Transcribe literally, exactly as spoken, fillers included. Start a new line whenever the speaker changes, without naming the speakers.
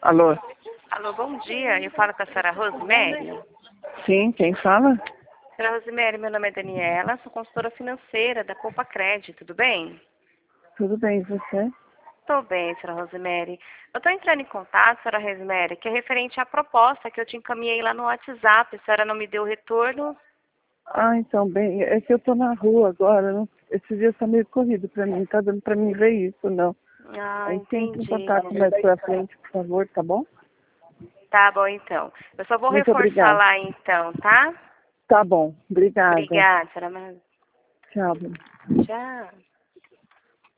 Alô?
Alô, bom dia. Eu falo com a senhora Rosemary.
Sim, quem fala?
Senhora Rosemary, meu nome é Daniela, sou consultora financeira da Copa Crédito, tudo bem?
Tudo bem, e você?
Estou bem, senhora Rosemary. Eu estou entrando em contato, senhora Rosemary, que é referente à proposta que eu te encaminhei lá no WhatsApp. A senhora não me deu retorno?
Ah, então, bem, é que eu tô na rua agora, não, esse dia tá meio corrido pra mim, tá dando pra mim ver isso, não.
Ah,
Aí tenta em
entendi.
contato mais pra frente, por favor, tá bom?
Tá bom, então. Eu só vou
Muito
reforçar
obrigada.
lá, então, tá?
Tá bom, obrigada.
Obrigada, senhora.
Tchau.
Tchau.